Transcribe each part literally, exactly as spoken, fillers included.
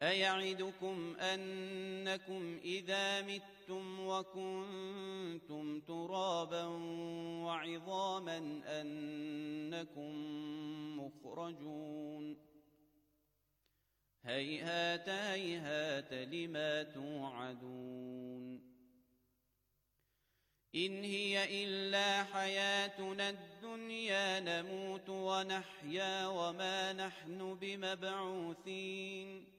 أيعدكم أنكم إذا متم وكنتم ترابا وعظاما أنكم مخرجون هيهات هيهات لما توعدون إن هي إلا حياتنا الدنيا نموت ونحيا وما نحن بمبعوثين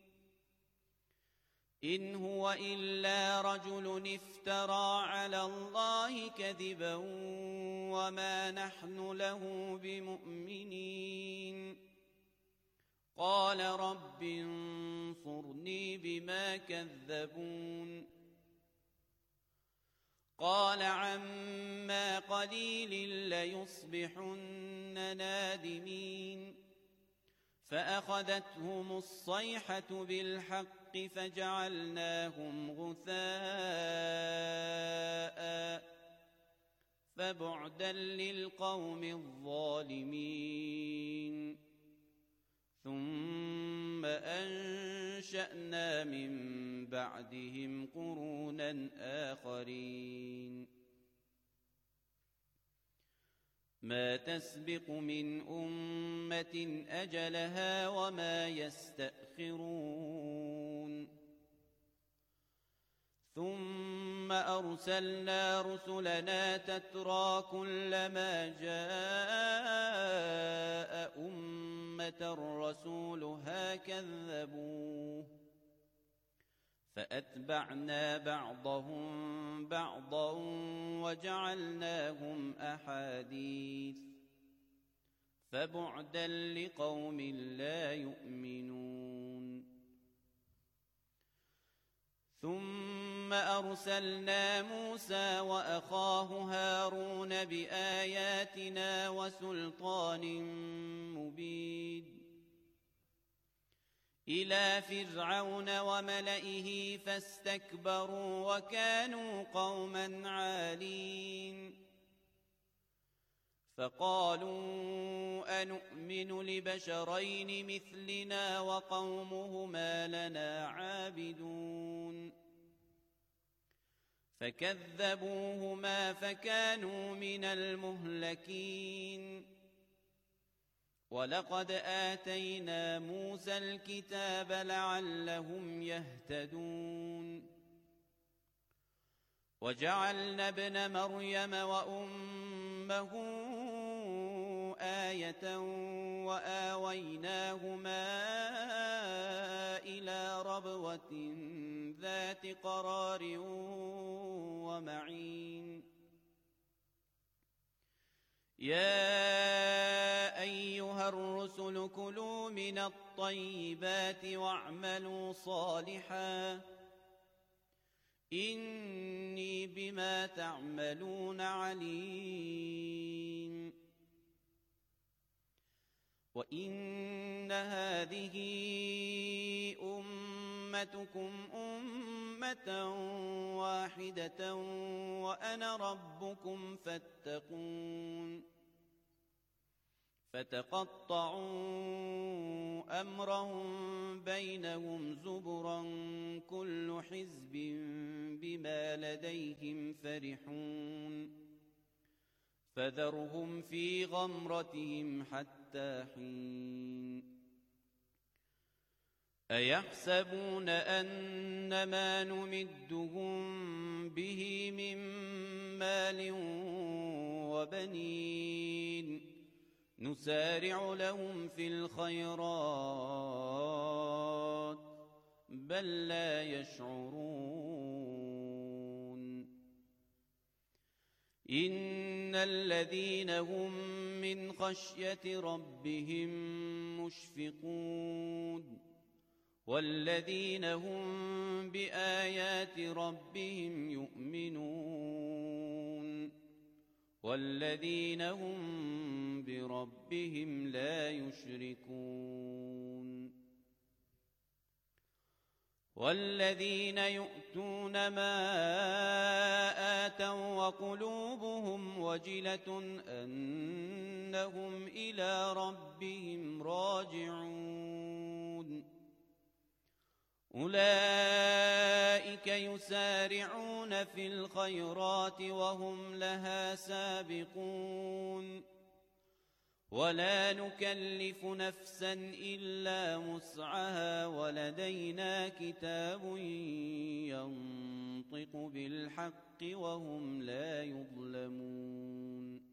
إن هو إلا رجل افترى على الله كذبا وما نحن له بمؤمنين قال رب انصرني بما كذبون قال عما قليل ليصبحن نادمين فأخذتهم الصيحة بالحق فجعلناهم غثاء فبعدا للقوم الظالمين ثم أنشأنا من بعدهم قرونا آخرين ما تسبق من أمة أجلها وما يستأخرون ثم أرسلنا رسلنا تترى كلما جاء أمة رسولها كذبوه فأتبعنا بعضهم بعضا وجعلناهم أحاديث فبعدا لقوم لا يؤمنون ثم أرسلنا موسى وأخاه هارون بآياتنا وسلطان مبين إلى فرعون وملئه فاستكبروا وكانوا قوما عالين فقالوا أنؤمن لبشرين مثلنا وقومهما لنا عابدون فكذبوهما فكانوا من المهلكين ولقد آتينا موسى الكتاب لعلهم يهتدون وجعلنا ابن مريم وأمه آية وآويناهما إلى ربوة ذات قرار ومعين يا أيها الرسل كلوا من الطيبات واعملوا صالحا إني بما تعملون عليم وإن هذه أمتكم أمة واحدة وأنا ربكم فاتقون فتقطعوا أمرهم بينهم زبرا كل حزب بما لديهم فرحون فذرهم في غمرتهم حتى حين أيحسبون أن ما نمدهم به من مال وبنين نسارع لهم في الخيرات بل لا يشعرون إن الذين هم من خشية ربهم مشفقون والذين هم بآيات ربهم يؤمنون والذين هم بربهم لا يشركون والذين يؤتون ما آتوا وقلوبهم وجلة أنهم إلى ربهم راجعون أولئك يسارعون في الخيرات وهم لها سابقون ولا نكلف نفسا إلا وسعها ولدينا كتاب ينطق بالحق وهم لا يظلمون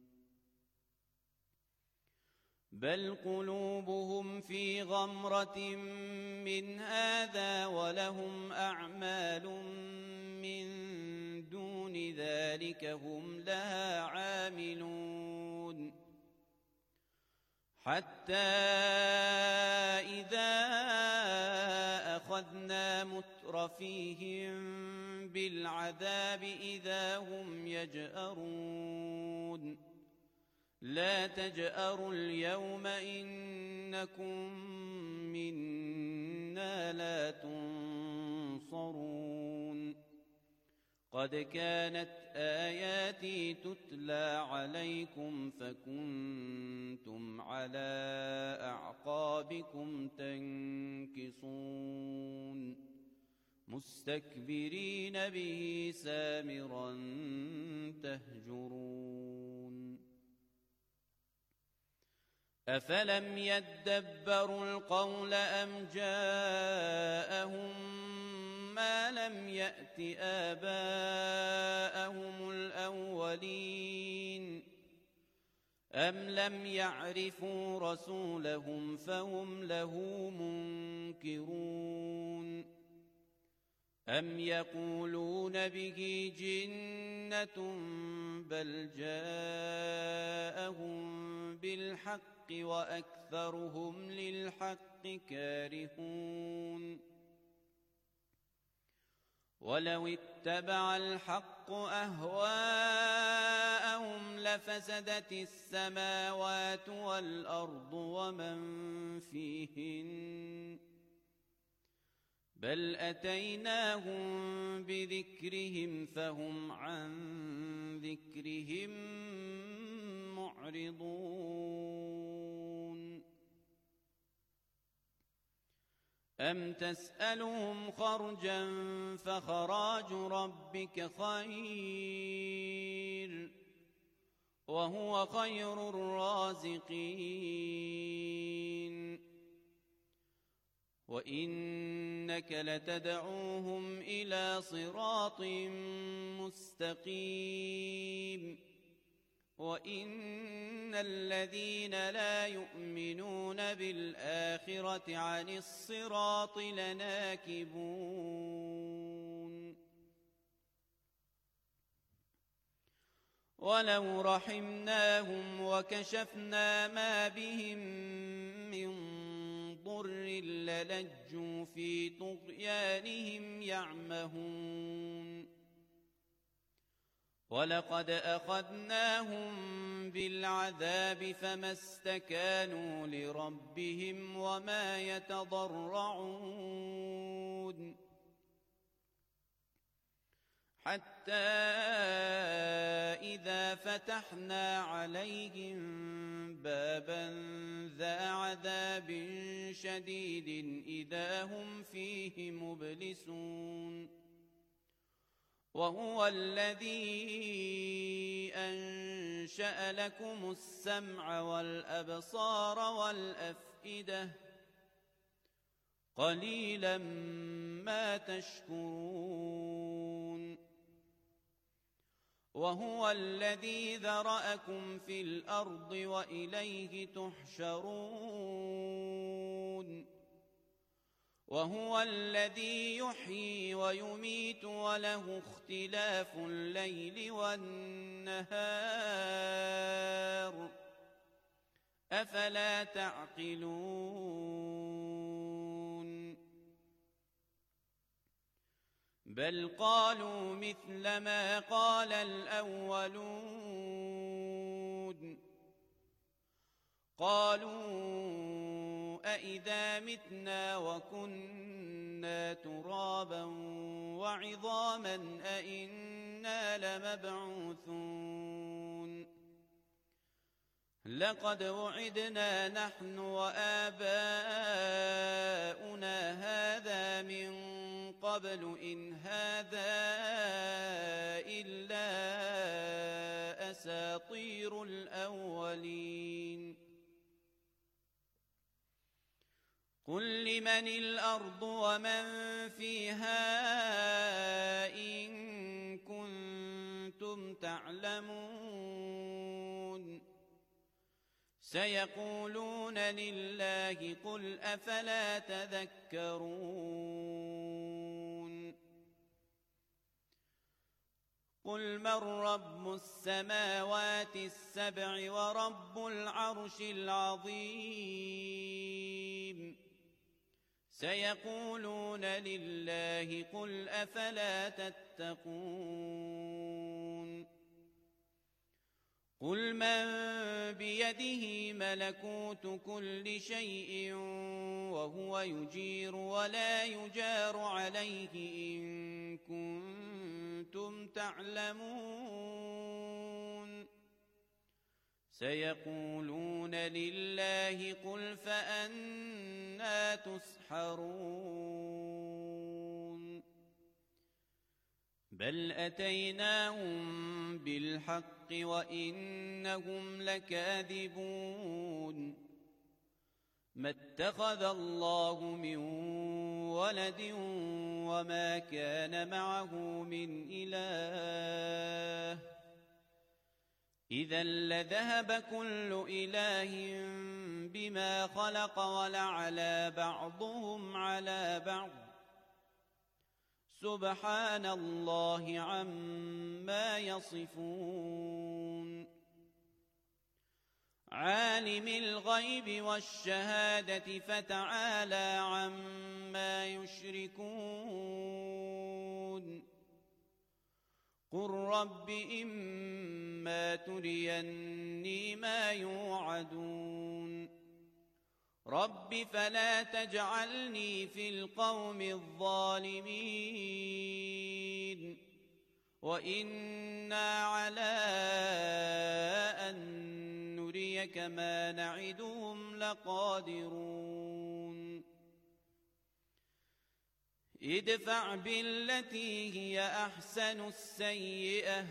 بل قلوبهم في غمرة من هذا ولهم أعمال من دون ذلك هم لها عاملون حتى إذا أخذنا مترفيهم بالعذاب إذا هم يجأرون لا تجأروا اليوم إنكم منا لا تنصرون قد كانت آياتي تتلى عليكم فكنتم على أعقابكم تنكصون مستكبرين به سامرا تهجرون أفلم يدبروا القول أم جاءهم ما لم يأت آباءهم الأولين أم لم يعرفوا رسولهم فهم له منكرون أم يقولون به جنة بل جاءهم بالحق وأكثرهم للحق كارهون ولو اتبع الحق أهواءهم لفسدت السماوات والأرض ومن فيهن بل أتيناهم بذكرهم فهم عن ذكرهم معرضون أم تسألهم خرجا فخراج ربك خير وهو خير الرازقين وإنك لتدعوهم إلى صراط مستقيم وإن الذين لا يؤمنون بالآخرة عن الصراط لناكبون ولو رحمناهم وكشفنا ما بهم من ضر للجوا في طغيانهم يعمهون ولقد أخذناهم بالعذاب فما استكانوا لربهم وما يتضرعون حتى إذا فتحنا عليهم بابا ذا عذاب شديد إذا هم فيه مبلسون وهو الذي أنشأ لكم السمع والأبصار والأفئدة قليلا ما تشكرون وهو الذي ذرأكم في الأرض وإليه تحشرون وهو الذي يحيي ويميت وله اختلاف الليل والنهار أفلا تعقلون بل قالوا مثل ما قال الأولون قالوا أإذا متنا وكنا ترابا وعظاما أإنا لمبعوثون لقد وعدنا نحن وآباؤنا هذا من قبل إن هذا إلا أساطير الأولين قل لمن الأرض ومن فيها إن كنتم تعلمون سيقولون لله قل أفلا تذكرون قل من رب السماوات السبع ورب العرش العظيم سيقولون لله قل أفلا تتقون قل من بيده ملكوت كل شيء وهو يجير ولا يجار عليه إن كنتم تعلمون سيقولون لله قل فأنى تسحرون بل أتيناهم بالحق وإنهم لكاذبون ما اتخذ الله من ولد وما كان معه من إله إذا لذهب كل إله بما خلق ولعلى بعضهم على بعض سبحان الله عما يصفون عالم الغيب والشهادة فتعالى عما يشركون قل رب إما تريني ما يوعدون رب فلا تجعلني في القوم الظالمين وإنا على أن نريك ما نعدهم لقادرون ادفع بالتي هي أحسن السيئة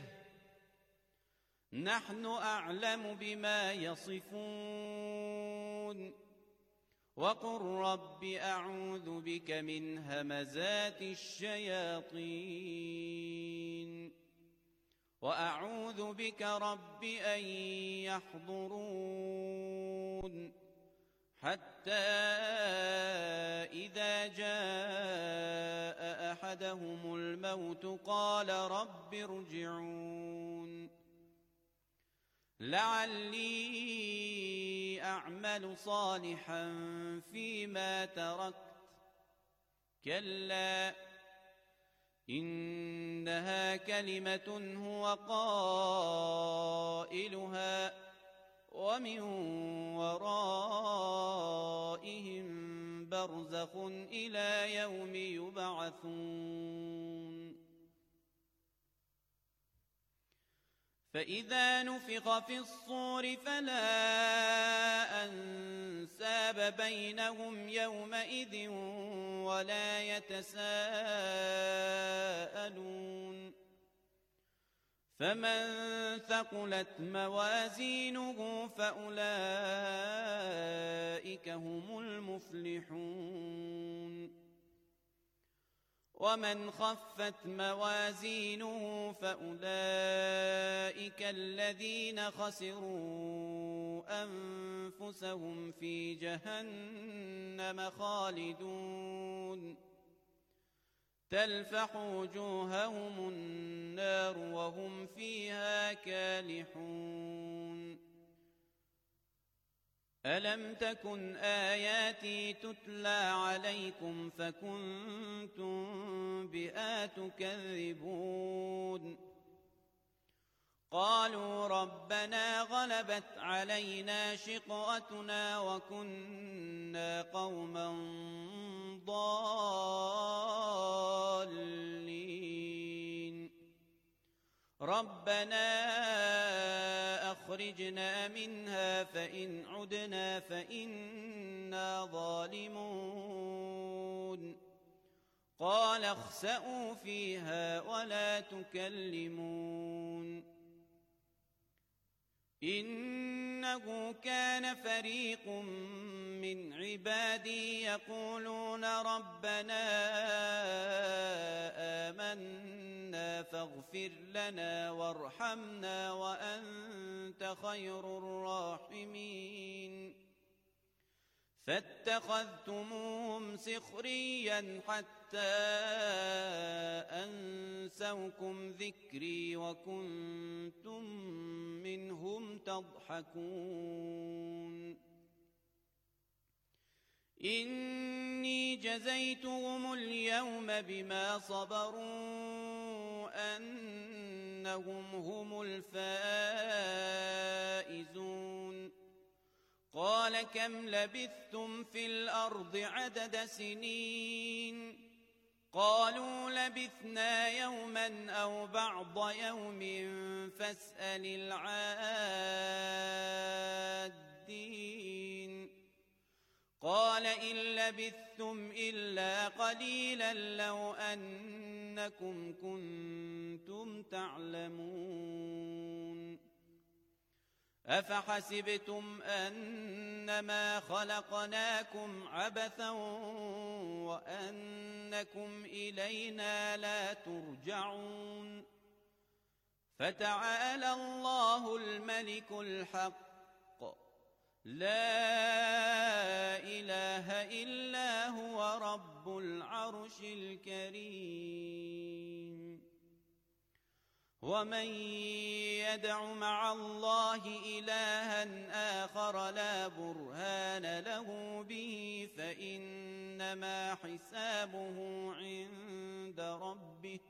نحن أعلم بما يصفون وقل رب أعوذ بك من همزات الشياطين وأعوذ بك رب أن يحضرون حتى إذا جاء أحدهم الموت قال رب ارجعون لعلي أعمل صالحا فيما تركت كلا إنها كلمة هو قائلها ومن ورائهم برزخ إلى يوم يبعثون فإذا نفخ في الصور فلا أنساب بينهم يومئذ ولا يتساءلون فمن ثقلت موازينه فأولئك هم المفلحون ومن خفت موازينه فأولئك الذين خسروا أنفسهم في جهنم خالدون تلفح وجوههم النار وهم فيها كالحون ألم تكن آياتي تتلى عليكم فكنتم بها تكذبون قالوا ربنا غلبت علينا شقوتنا وكنا قوما ضالين ربنا أخرجنا منها فإن عدنا فإنا ظالمون قال اخسئوا فيها ولا تكلمون إنه كان فريق من عبادي يقولون ربنا آمنا فاغفر لنا وارحمنا وأنت خير الراحمين فاتخذتموهم سخريا حتى أنسوكم ذكري وكنتم منهم تضحكون إني جزيتهم اليوم بما صبروا أنهم هم الفائزون قال كم لبثتم في الأرض عدد سنين قالوا لبثنا يوما أو بعض يوم فاسأل العادين قال إن لبثتم إلا قليلا لو أنكم كنتم تعلمون أفحسبتم أنما خلقناكم عبثا وأنكم إلينا لا ترجعون فتعالى الله الملك الحق لا إله إلا هو رب العرش الكريم ومن يدع مع الله إلها آخر لا برهان له به فإنما حسابه عند ربه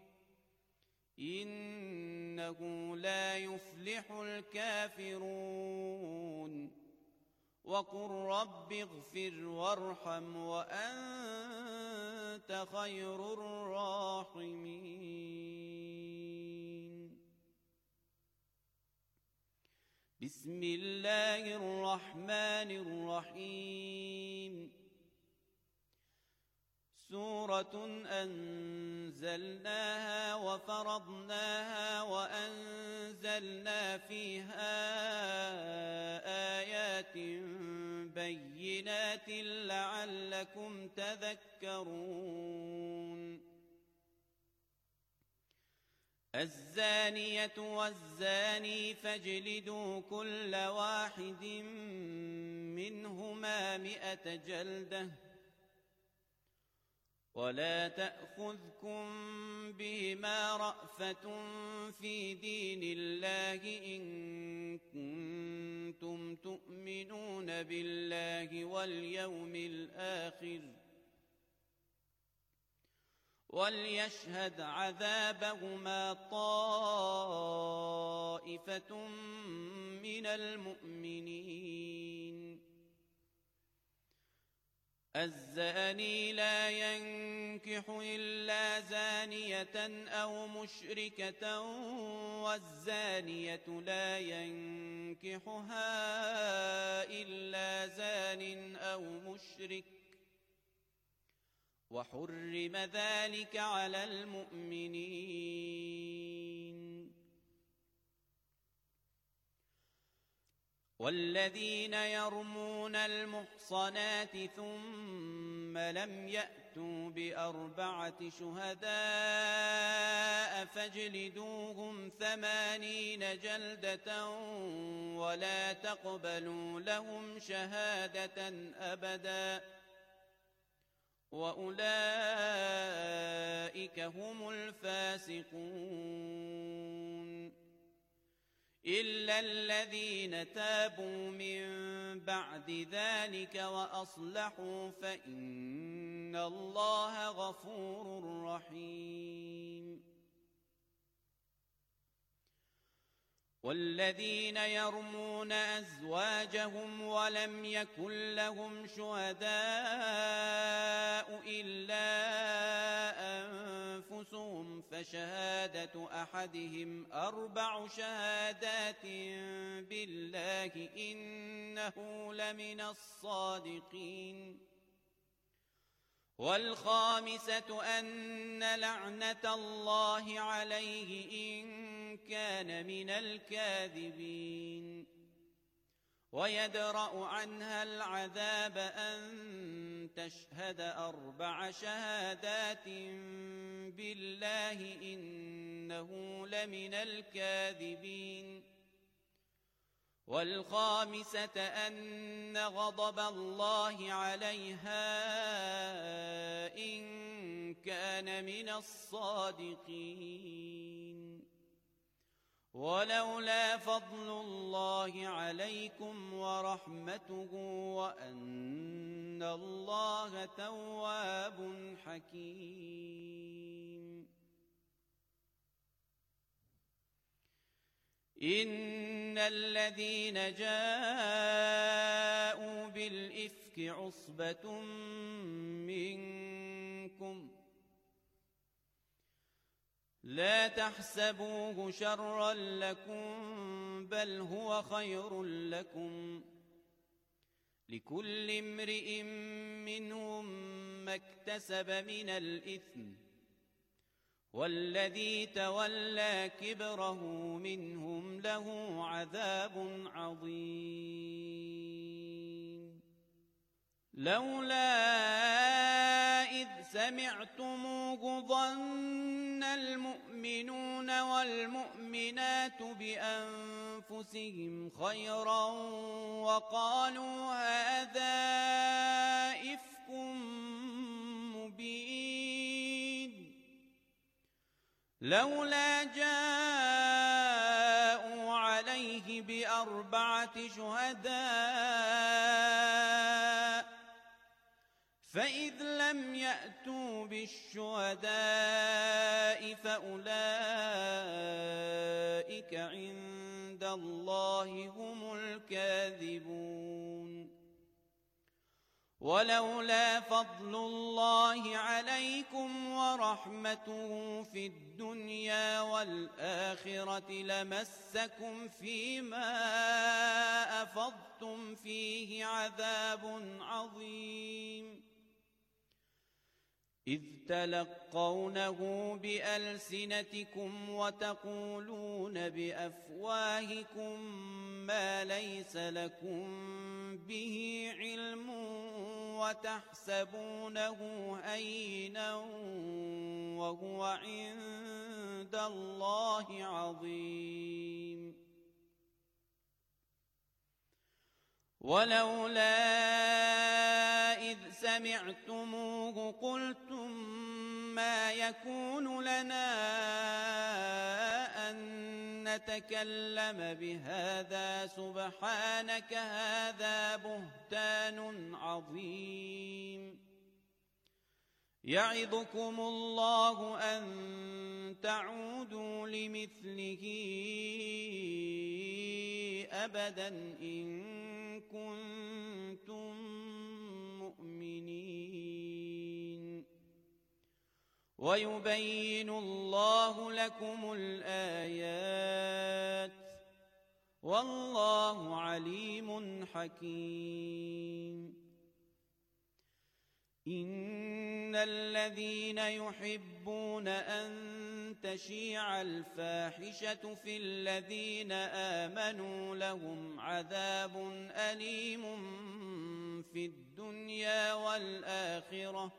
إنه لا يفلح الكافرون وقل رب اغفر وارحم وأنت خير الراحمين بسم الله الرحمن الرحيم سورة أنزلناها وفرضناها وأنزلنا فيها آيات بينات لعلكم تذكرون الزانية والزاني فاجلدوا كل واحد منهما مئة جلدة ولا تأخذكم بهما رأفة في دين الله إن كنتم تؤمنون بالله واليوم الآخر وليشهد عذابهما طائفة من المؤمنين الزاني لا ينكح إلا زانية أو مشركة والزانية لا ينكحها إلا زان أو مشرك وحرم ذلك على المؤمنين والذين يرمون المحصنات ثم لم يأتوا بأربعة شهداء فاجلدوهم ثمانين جلدة ولا تقبلوا لهم شهادة أبدا وأولئك هم الفاسقون إلا الذين تابوا من بعد ذلك وأصلحوا فإن الله غفور رحيم والذين يرمون أزواجهم ولم يكن لهم شهداء إلا أنفسهم فشهادة أحدهم أربع شهادات بالله إنه لمن الصادقين والخامسة أن لعنة الله عليه إن كان من الكاذبين ويدرأ عنها العذاب أن تشهد أربع شهادات بالله إنه لمن الكاذبين والخامسة أن غضب الله عليها إن كان من الصادقين ولولا فضل الله عليكم ورحمته وأن الله تواب حكيم إن الذين جاءوا بالإفك عصبة منكم لا تحسبوه شرا لكم بل هو خير لكم لكل امرئ منهم ما اكتسب من الإثم والذي تولى كبره منهم له عذاب عظيم لولا إذ سمعتموه ظن المؤمنون والمؤمنات بأنفسهم خيرا وقالوا هذا إفك مبين لولا جاءوا عليه بأربعة شهداء فإذ لم يأتوا بالشهداء فأولئك عند الله هم الكاذبون ولولا فضل الله عليكم ورحمته في الدنيا والآخرة لمسكم فيما أفضتم فيه عذاب عظيم إذ تلقونه بألسنتكم وتقولون بأفواهكم ما ليس لكم به علم وتحسبونه هينا وهو عند الله عظيم ولولا إذ سمعتموه قلتم ما يكون لنا أن نتكلم بهذا سبحانك هذا بهتان عظيم يعظكم الله أن تعودوا لمثله أبدا إن كنتم مؤمنين ويبين الله لكم الآيات والله عليم حكيم إن الذين يحبون أن تشيع الفاحشة في الذين آمنوا لهم عذاب أليم في الدنيا والآخرة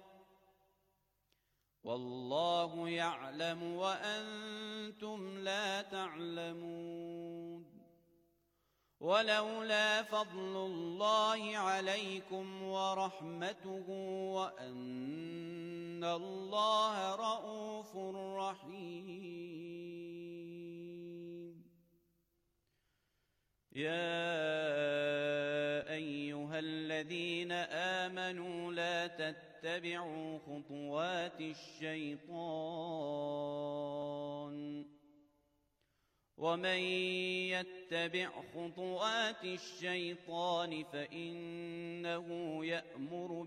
والله يعلم وأنتم لا تعلمون ولولا فضل الله عليكم ورحمته وأن الله رءوف رحيم يا أيها الذين آمنوا لا تتبعوا خطوات الشيطان ومن يتبع خطوات الشيطان فإنه يأمر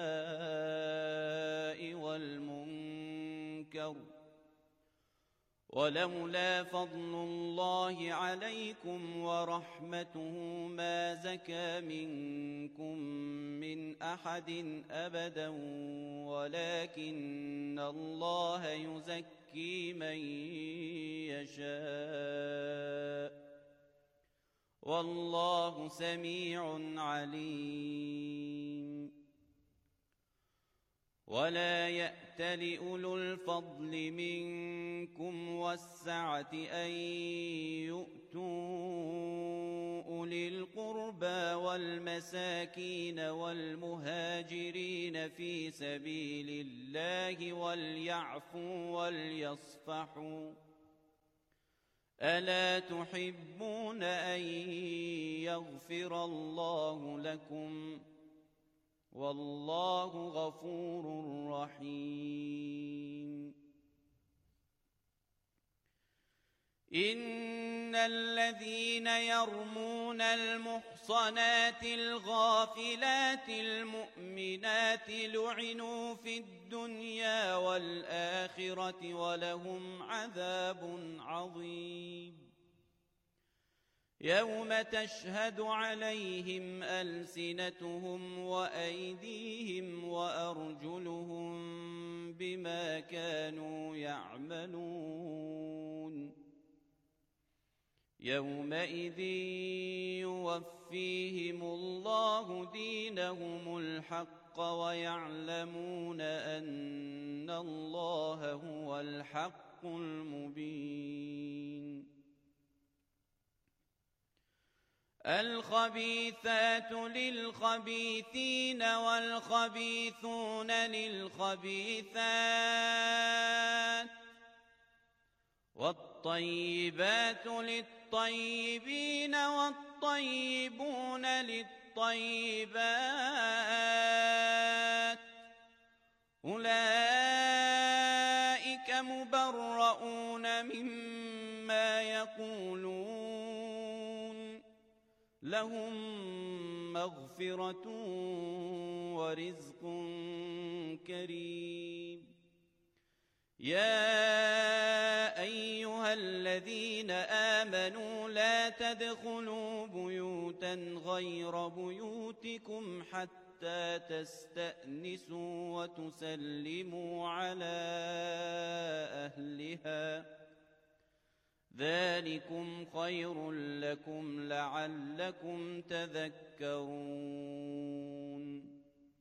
بالفحشاء والمنكر ولولا فضل الله عليكم ورحمته ما زكى منكم من أحد أبدا ولكن الله يزكي من يشاء والله سميع عليم. ولا يأتل أولو الفضل منكم والسعة أن يؤتوا أولي القربى والمساكين والمهاجرين في سبيل الله وليعفوا وليصفحوا ألا تحبون أن يغفر الله لكم والله غفور رحيم. إن الذين يرمون المحصنات الغافلات المؤمنات لعنوا في الدنيا والآخرة ولهم عذاب عظيم. يوم تشهد عليهم ألسنتهم وأيديهم وأرجلهم بما كانوا يعملون يومئذ يوفيهم الله دينهم الحق ويعلمون أن الله هو الحق المبين. الخبيثات للخبيثين والخبيثون للخبيثات والطيبات للطيبين والطيبون للطيبات أولئك مبرؤون مما يقولون لهم مغفرة ورزق كريم. يا أيها الذين آمنوا لا تدخلوا بيوتا غير بيوتكم حتى تستأنسوا وتسلموا على أهلها ذلكم خير لكم لعلكم تذكرون.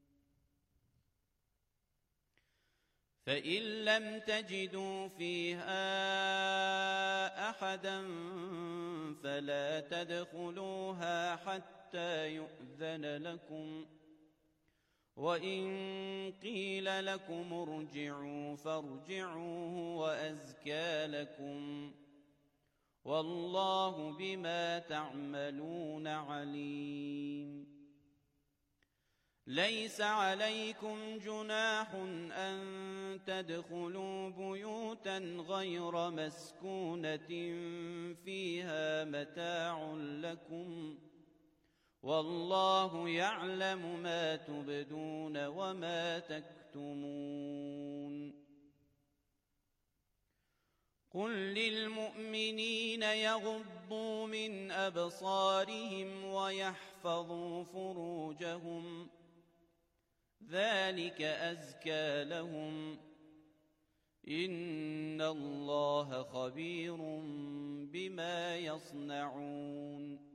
فإن لم تجدوا فيها أحدا فلا تدخلوها حتى يؤذن لكم وإن قيل لكم ارجعوا فارجعوا وأزكى لكم والله بما تعملون عليم. ليس عليكم جناح أن تدخلوا بيوتا غير مسكونة فيها متاع لكم والله يعلم ما تبدون وما تكتمون. قل للمؤمنين يغضوا من أبصارهم ويحفظوا فروجهم ذلك أزكى لهم إن الله خبير بما يصنعون.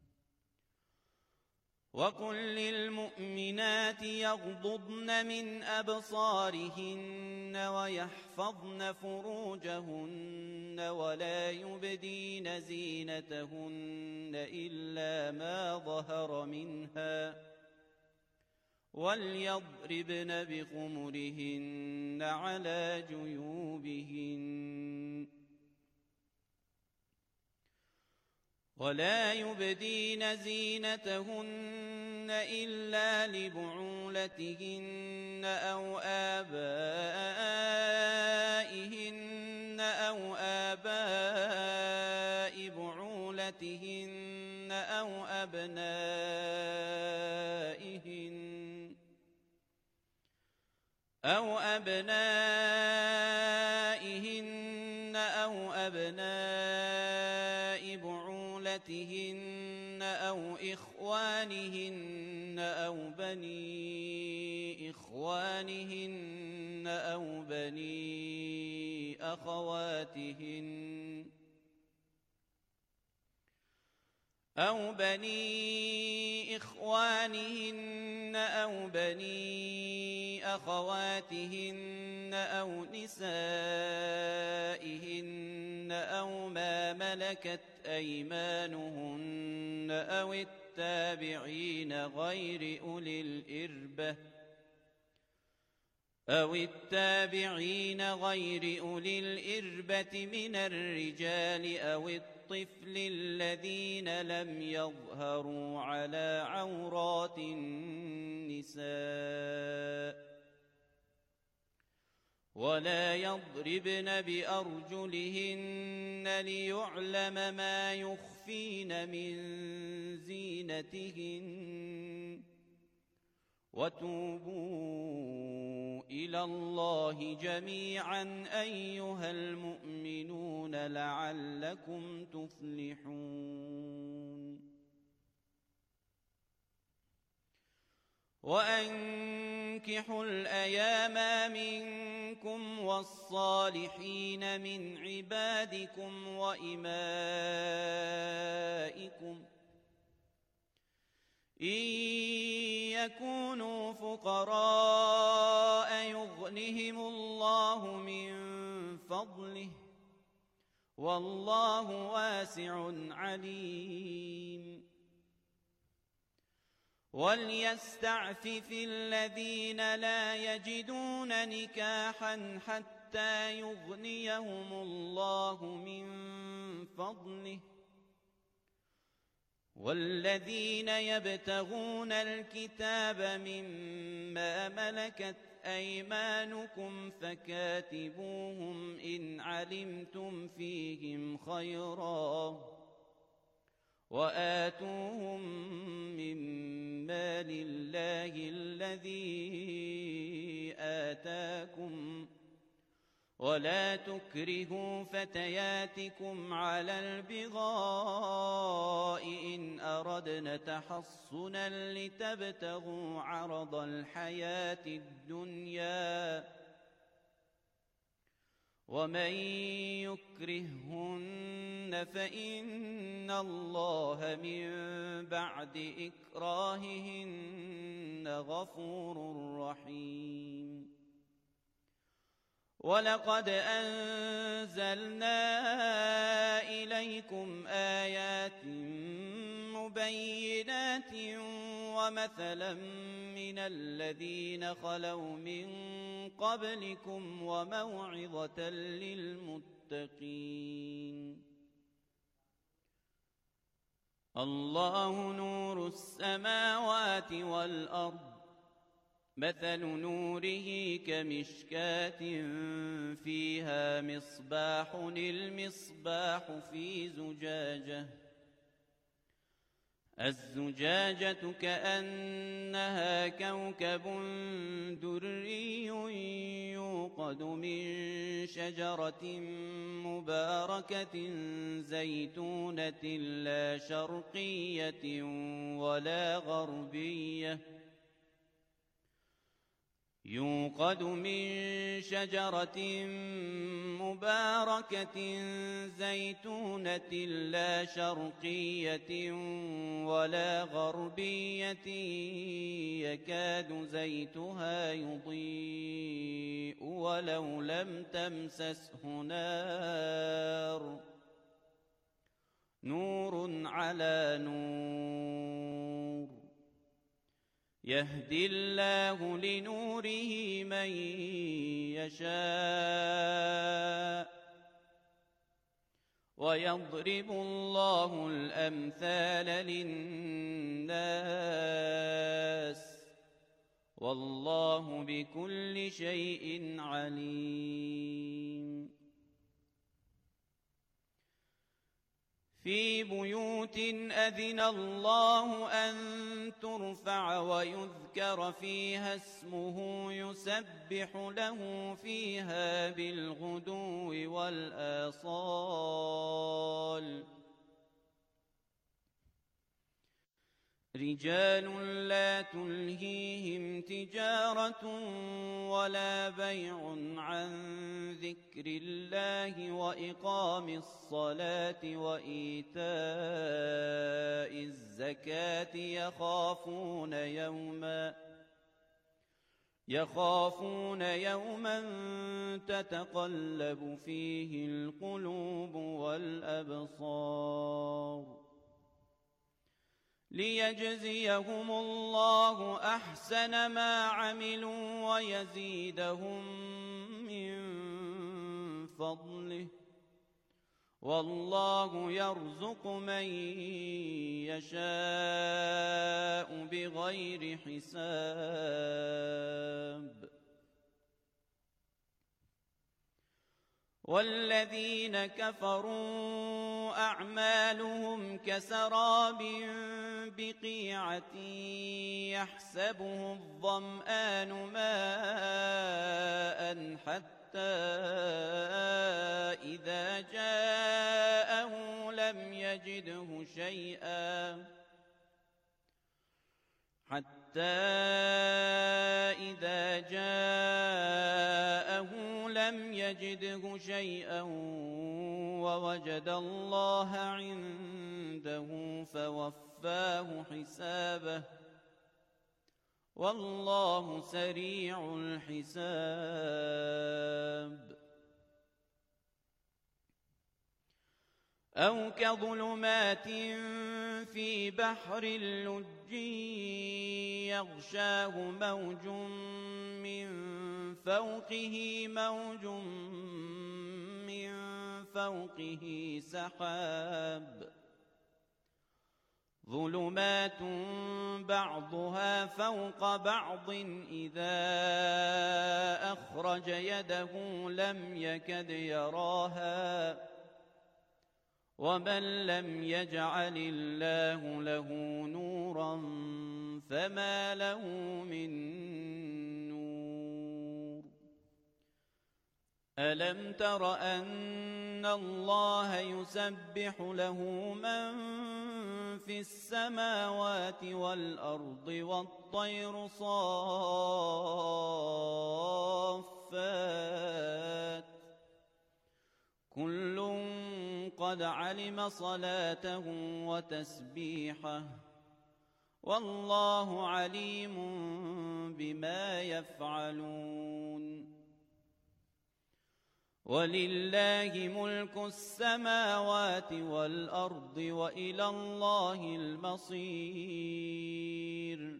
وقل للمؤمنات يغضضن من أبصارهن ويحفظن فروجهن ولا يبدين زينتهن إلا ما ظهر منها وليضربن بخمرهن على جيوبهن ولا يبدين زينتهن إلا لبعولتهن أو آبائهن أو آباء بعولتهن أو أبنائهن أو أبنائهن أو أبناء بعولتهن أو إخوانهن أو بني إخوانهن أو بني أخواتهن أو بني إخوانهن أو بني أخواتهن أو نسائهن أو ما ملكت أيمانهن أو التابعين غير أولي الإربة أو التابعين غير أولي الإربة من الرجال أو الطفل الذين لم يظهروا على عورات النساء ولا يضربن بأرجلهن ليعلم ما يخفين من زينتهن وتوبوا إلى الله جميعا أيها المؤمنون لعلكم تفلحون وأنكحوا الأيام منكم والصالحين من عبادكم وإمائكم إن يكونوا فقراء يغنهم الله من فضله والله واسع عليم وليستعفف الذين لا يجدون نكاحا حتى يغنيهم الله من فضله والذين يبتغون الكتاب مما ملكت أيمانكم فكاتبوهم إن علمتم فيهم خيرا وآتوهم مما لله الذي آتاكم ولا تكرهوا فتياتكم على البغاء إن أردنا تحصنا لتبتغوا عرض الحياة الدنيا ومن يكرههن فإن الله من بعد إكراههن غفور رحيم ولقد أنزلنا إليكم آيات مبينات ومثلا من الذين خلوا من قبلكم وموعظة للمتقين الله نور السماوات والأرض مثل نوره كمشكاة فيها مصباح المصباح في زجاجة الزجاجة كأنها كوكب دري يوقد من شجرة مباركة زيتونة لا شرقية ولا غربية يوقد من شجرة مباركة زيتونة لا شرقية ولا غربية يكاد زيتها يضيء ولو لم تمسسه نار نور على نور يهدي الله لنوره من يشاء ويضرب الله الأمثال للناس والله بكل شيء عليم في بيوت أذن الله أن ترفع ويذكر فيها اسمه يسبح له فيها بالغدو والآصال رجال لا تلهيهم تجارة ولا بيع عن ذكر الله وإقام الصلاة وإيتاء الزكاة يخافون يوما يخافون يوما تتقلب فيه القلوب والأبصار ليجزيهم الله أحسن ما عملوا ويزيدهم من فضله والله يرزق من يشاء بغير حساب والذين كفروا أعمالهم كسراب بقيعة يحسبه الظمآن ماء حتى إذا جاءه لم يجده شيئا حتى إذا جاءه لم يجده شيئا ووجد الله عنده فوفاه حسابه والله سريع الحساب أو كظلمات في بحر اللج يغشاه موج من فوقه موج من فوقه سحاب ظلمات بعضها فوق بعض إذا أخرج يده لم يكد يراها ومن لم يجعل الله له نورا فما له من نور ألم تر أن الله يسبح له من في السماوات والأرض والطير صافات كل قد علم صلاته وتسبيحه والله عليم بما يفعلون ولله ملك السماوات والأرض وإلى الله المصير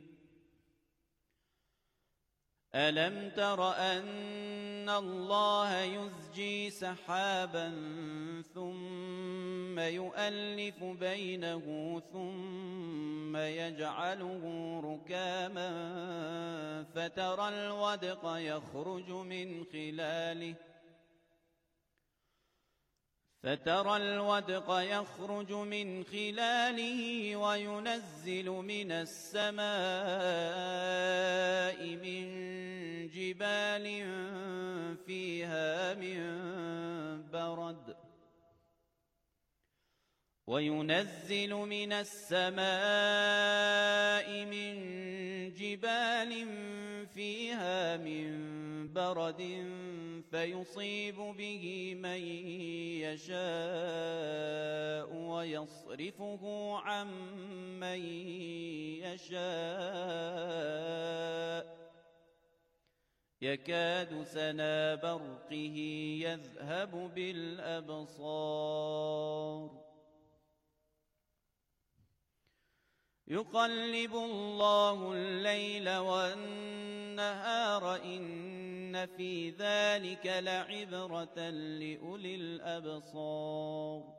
ألم تر أن الله يزجي سحابا ثم يؤلف بينه ثم يجعله ركاما فترى الودق يخرج من خلاله فترى الودق يخرج من خلاله وينزل من السماء من جبال فيها من برد وينزل من السماء من جبال فيها من برد فيصيب به من يشاء ويصرفه عن من يشاء يكاد سنا برقه يذهب بالأبصار يقلب الله الليل والنهار إن في ذلك لعبرة لأولي الأبصار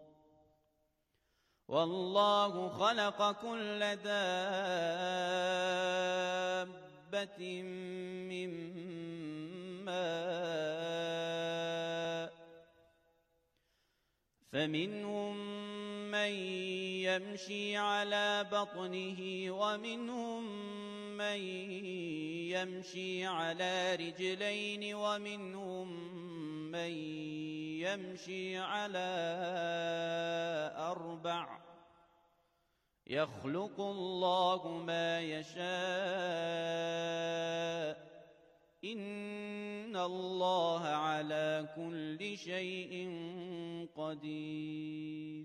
والله خلق كل دابة من ماء فمنهم من يمشي على بطنه ومنهم من يمشي على رجلين ومنهم من يمشي على أربع يخلق الله ما يشاء إن الله على كل شيء قدير.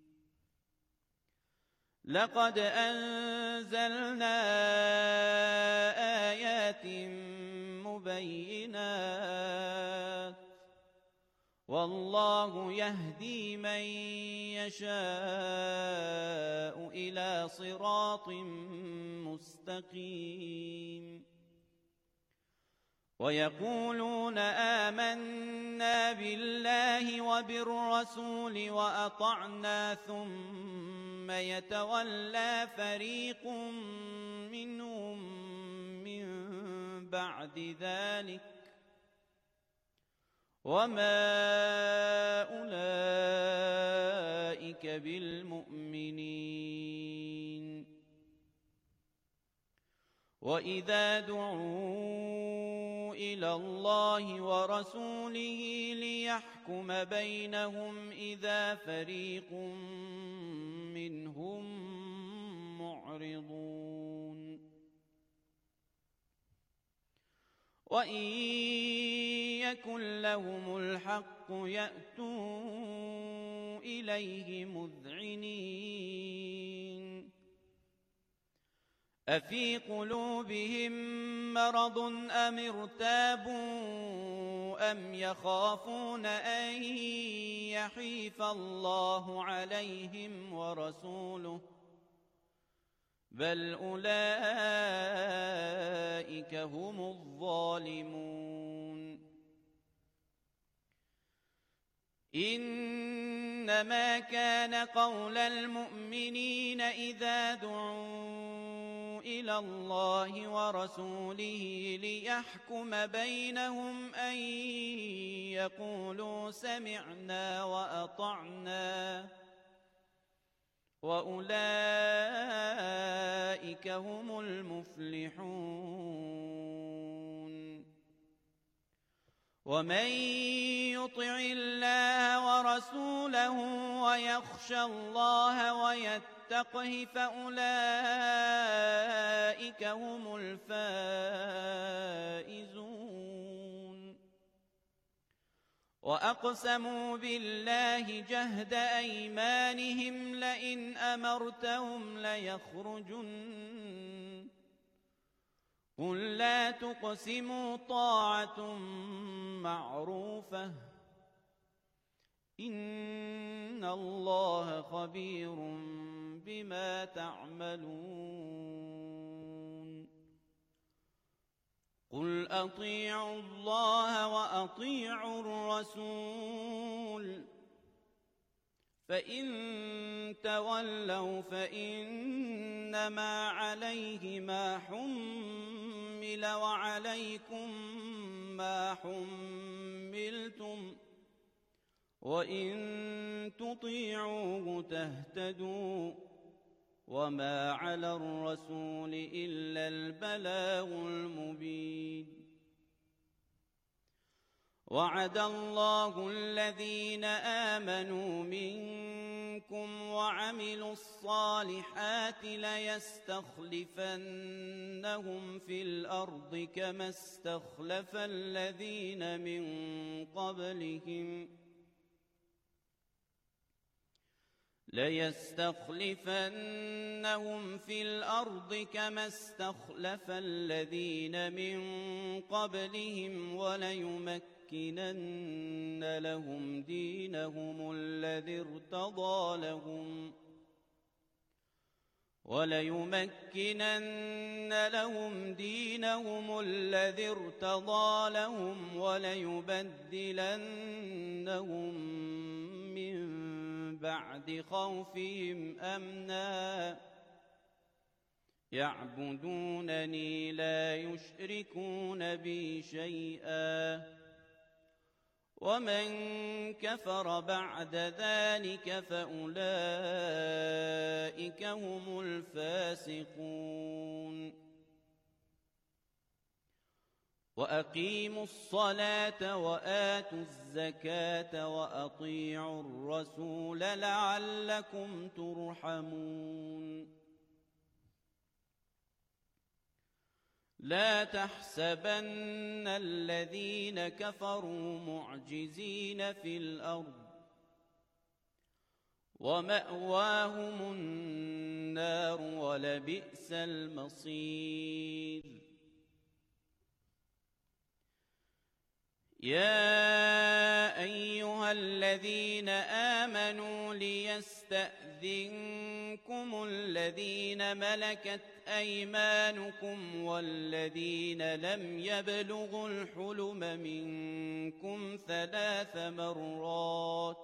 لقد أنزلنا آيات مبينات والله يهدي من يشاء إلى صراط مستقيم. ويقولون آمنا بالله وبالرسول وأطعنا ثم يتولى فريق منهم من بعد ذلك وما أولئك بالمؤمنين. وإذا دعوا إلى الله ورسوله ليحكم بينهم إذا فريق منهم معرضون. وإن يكن لهم الحق يأتوا إليه مذعنين. أفي قلوبهم مرض أم ارتابوا أم يخافون أن يحيف الله عليهم ورسوله بل أولئك هم الظالمون. إنما كان قول المؤمنين إذا دعوا إلى الله ورسوله ليحكم بينهم أن يقولوا سمعنا وأطعنا وأولئك هم المفلحون. ومن يطع الله ورسوله ويخشى الله ويتقه فأولئك هم الفائزون. وأقسموا بالله جهد أيمانهم لئن أمرتهم ليخرجن قل لا تقسموا طاعة معروفة إن الله خبير بما تعملون. قل أطيعوا الله وأطيعوا الرسول فإن تولوا فإنما عليه ما حمل وعليكم ما حملتم وإن تطيعوه تهتدوا وما على الرسول إلا البلاغ المبين. وعد الله الذين آمنوا منكم وعملوا الصالحات ليستخلفنهم في الأرض كما استخلف الذين من قبلهم ليستخلفنهم في الأرض كما استخلف الذين من قبلهم وليمكنن لهم دينهم الذي ارتضى لهم وليمكنن لهم دينهم الذي ارتضى لهم وليبدلنهم من بعد خوفهم أمنا يعبدونني لا يشركون بي شيئا ومن كفر بعد ذلك فأولئك هم الفاسقون. وأقيموا الصلاة وآتوا الزكاة وأطيعوا الرسول لعلكم ترحمون لا تحسبن الذين كفروا معجزين في الأرض ومأواهم النار ولبئس المصير يا أيها الذين آمنوا ليستأذنكم الذين ملكت أيمانكم والذين لم يبلغوا الحلم منكم ثلاث مرات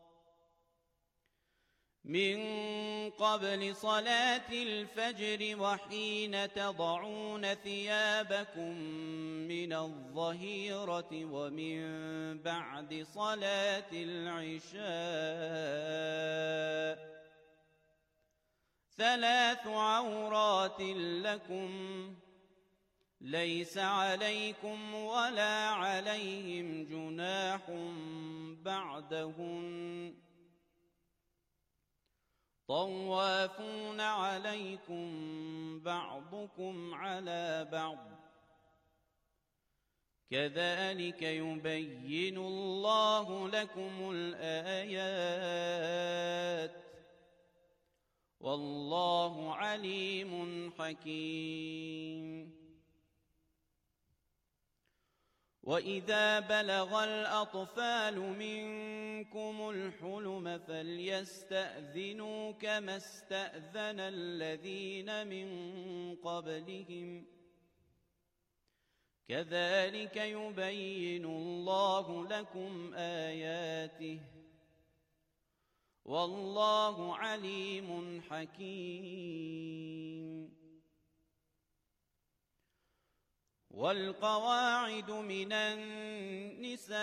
من قبل صلاة الفجر وحين تضعون ثيابكم من الظهيرة ومن بعد صلاة العشاء ثلاث عورات لكم ليس عليكم ولا عليهم جناح بعدهن طوافون عليكم بعضكم على بعض كذلك يبين الله لكم الآيات والله عليم حكيم وإذا بلغ الأطفال منكم الحلم فليستأذنوا كما استأذن الذين من قبلهم كذلك يبين الله لكم آياته والله عليم حكيم والقواعد من النساء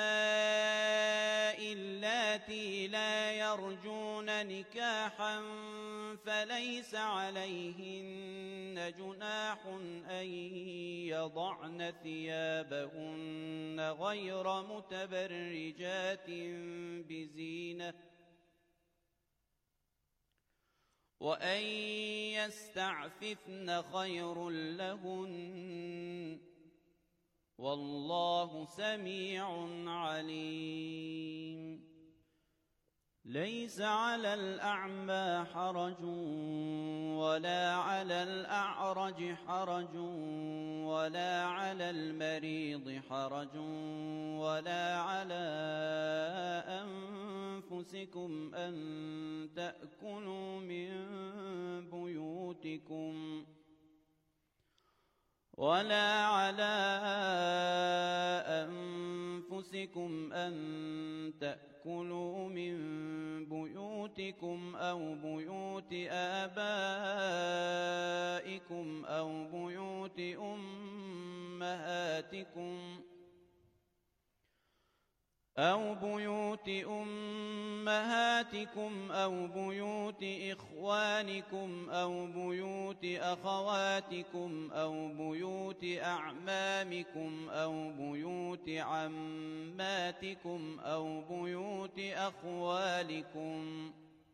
اللاتي لا يرجون نكاحا فليس عليهن جناح أن يضعن ثيابهن غير متبرجات بزينة وأن يستعففن خير لهن والله سميع عليم ليس على الأعمى حرج ولا على الأعرج حرج ولا على المريض حرج ولا على أنفسكم أن تأكلوا من بيوتكم ولا على أنفسكم أن تأكلوا من بيوتكم أو بيوت آبائكم أو بيوت أمهاتكم أو بيوت أمهاتكم أو بيوت إخوانكم أو بيوت أخواتكم أو بيوت أعمامكم أو بيوت عماتكم أو بيوت أخوالكم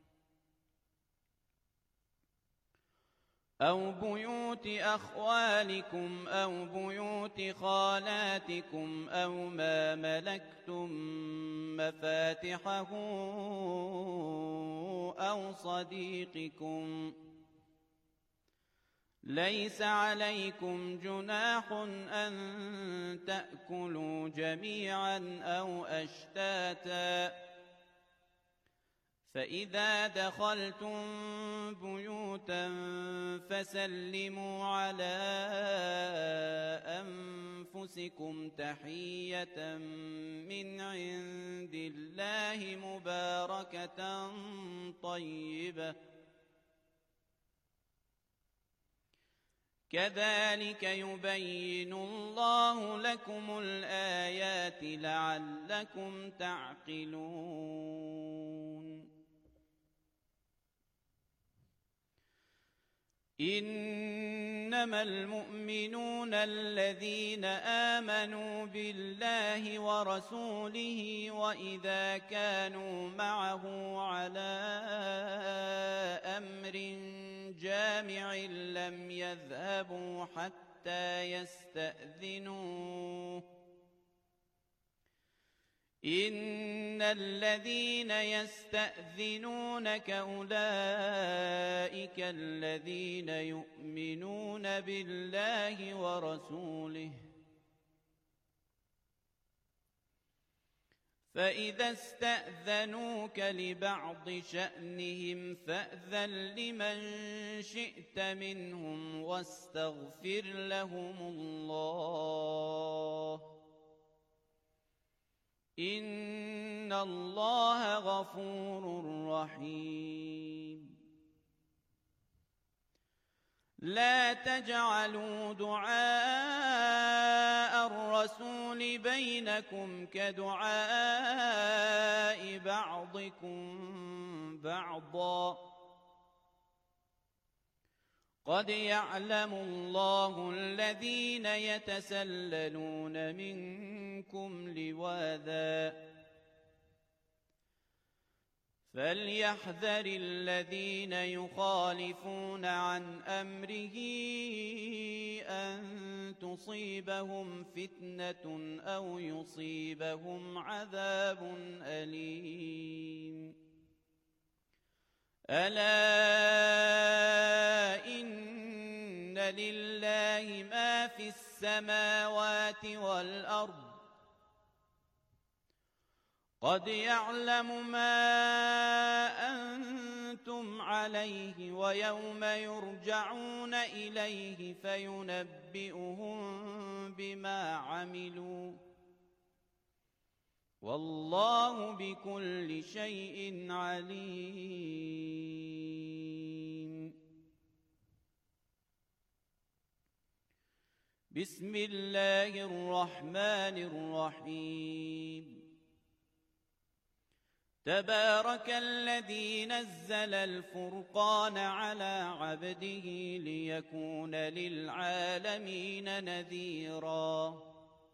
أو بيوت أخوالكم أو بيوت خالاتكم أو ما ملكتم مفاتحه أو صديقكم ليس عليكم جناح أن تأكلوا جميعا أو أشتاتا فإذا دخلتم بيوتا فسلموا على أنفسكم تحية من عند الله مباركة طيبة كذلك يبين الله لكم الآيات لعلكم تعقلون إنما المؤمنون الذين آمنوا بالله ورسوله وإذا كانوا معه على أمر جامع لم يذهبوا حتى يستأذنوه إن الذين يستأذنونك أولئك الذين يؤمنون بالله ورسوله فإذا استأذنوك لبعض شأنهم فأذن لمن شئت منهم واستغفر لهم الله إن الله غفور رحيم لا تجعلوا دعاء الرسول بينكم كدعاء بعضكم بعضا قد يعلم الله الذين يتسللون منكم لواذا فليحذر الذين يخالفون عن أمره أن تصيبهم فتنة أو يصيبهم عذاب أليم ألا إن لله ما في السماوات والأرض قد يعلم ما أنتم عليه ويوم يرجعون إليه فينبئهم بما عملوا والله بكل شيء عليم بسم الله الرحمن الرحيم تبارك الذي نزل الفرقان على عبده ليكون للعالمين نذيرا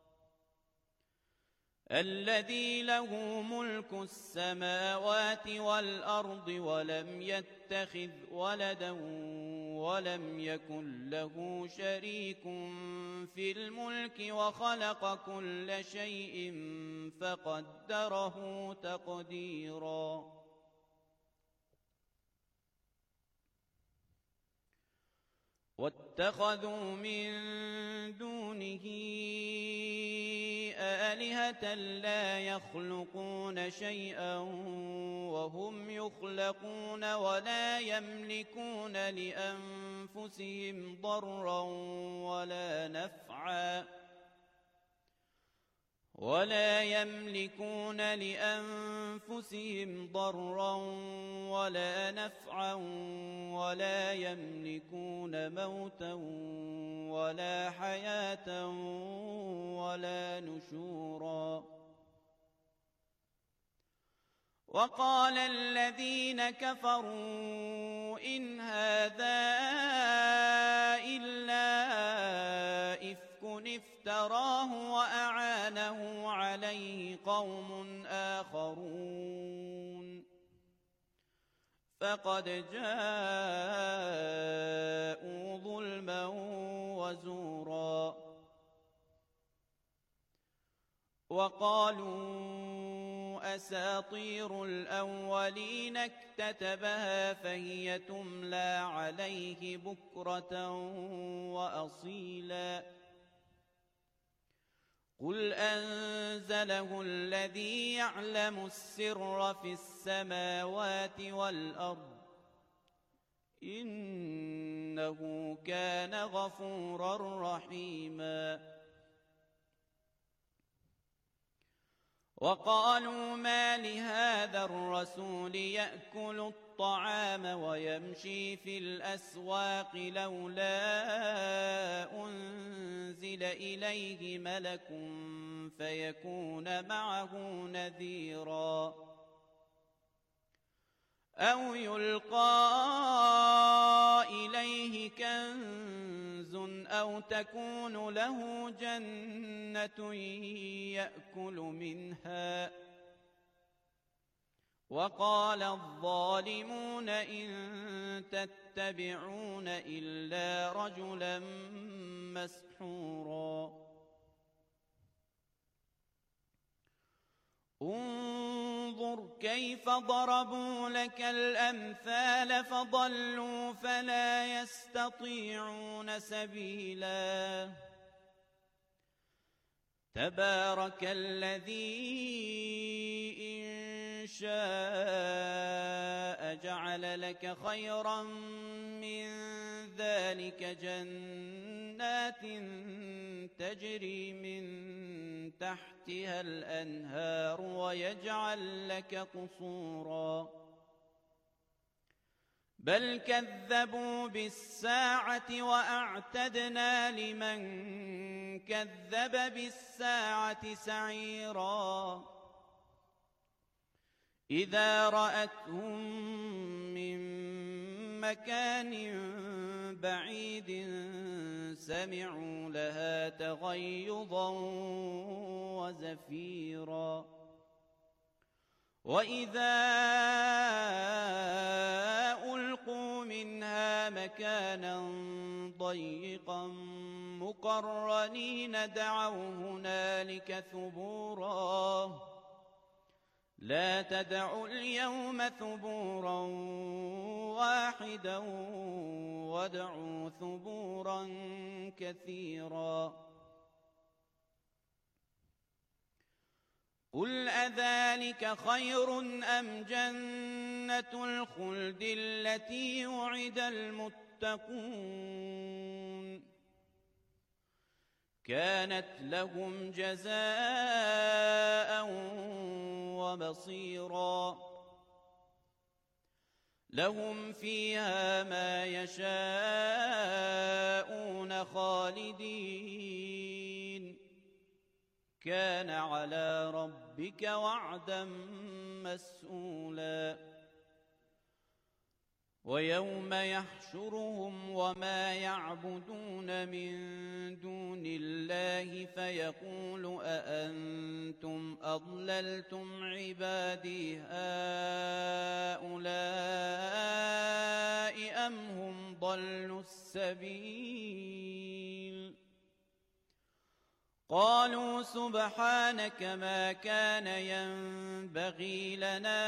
الذي له ملك السماوات والأرض ولم يتخذ ولدا ولم يكن له شريك في الملك وخلق كل شيء فقدره تقديرا واتخذوا من دونه آلهة لا يخلقون شيئا وهم يخلقون ولا يملكون لأنفسهم ضرا ولا نفعا ولا يملكون لأنفسهم ضرا ولا نفعا ولا يملكون موتا ولا حياة ولا نشورا وقال الذين كفروا إن هذا إلا إفك افتراه وأعانه عليه قوم آخرون فقد جاءوا ظلما وزورا وقالوا أساطير الأولين اكتتبها فهي تملى عليه بكرة وأصيلا قل أنزله الذي يعلم السر في السماوات والأرض إنه كان غفورا رحيما وقالوا ما لهذا الرسول يأكل الطعام ويمشي في الأسواق لولا أنزل إليه ملك فيكون معه نذيرا أو يلقى إليه كنز أو تكون له جنة يأكل منها وقال الظالمون إن تتبعون إلا رجلا مسحورا انظر كيف ضربوا لك الأمثال فضلوا فلا يستطيعون سبيلا تبارك الذي إن شاء جعل لك خيرا من ذلك جنات تجري من تحتها الأنهار ويجعل لك قصورا بل كذبوا بالساعة وأعتدنا لمن كذب بالساعة سعيرا إذا رأتهم من مكان بعيد سمعوا لها تغيظا وزفيرا وإذا ألقوا منها مكانا ضيقا مقرنين دعوا هنالك ثبورا لا تدعوا اليوم ثبورا واحدا وادعوا ثبورا كثيرا قل أذلك خير أم جنة الخلد التي وعد المتقون كانت لهم جزاء ومصيرا لهم فيها ما يشاءون خالدين كان على ربك وعدا مسئولا ويوم يحشرهم وما يعبدون من دون الله فيقول أأنتم أضللتم عبادي هؤلاء أم هم ضلوا السبيل قالوا سبحانك ما كان ينبغي لنا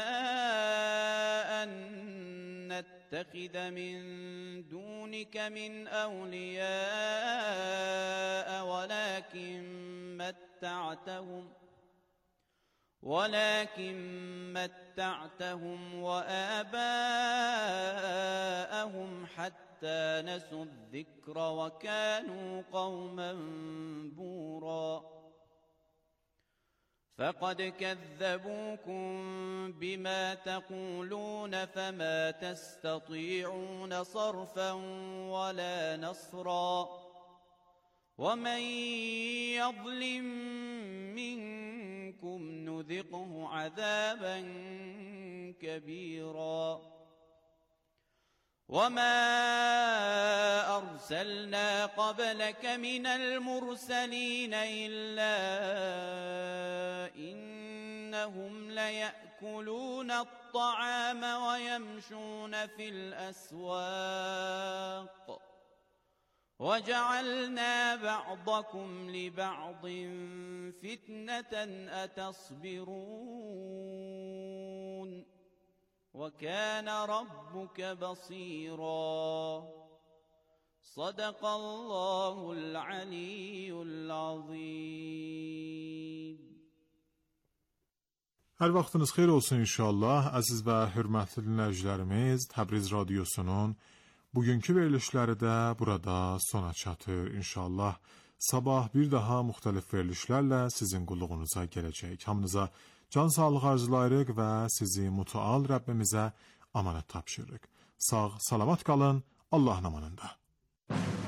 أن نتخذ من دونك من أولياء ولكن متعتهم ولكن متعتهم وآباءهم حتى نسوا الذكر وكانوا قوما بورا فقد كذبوكم بما تقولون فما تستطيعون صرفا ولا نصرا ومن يظلم منكم نذقه عذابا كبيرا وما أرسلنا قبلك من المرسلين إلا إنهم ليأكلون الطعام ويمشون في الأسواق وجعلنا بعضكم لبعض فتنة أتصبرون وكان ربك بصيرا صدق الله العلي العظيم. Hər vaxtınız xeyir olsun inşallah. Əziz və hörmətli dinləyicilərimiz, Təbriz Radiosunun bugünkü verilişləri də burada sona çatır. İnşallah sabah bir daha müxtəlif verilişlərlə sizin qulluğunuza gələcək. Hamınıza can sağlığı arzulayırıq və sizi mütəal Rəbbimizə amanət tapşırırıq. Sağ, salamat qalın, Allahın amanında.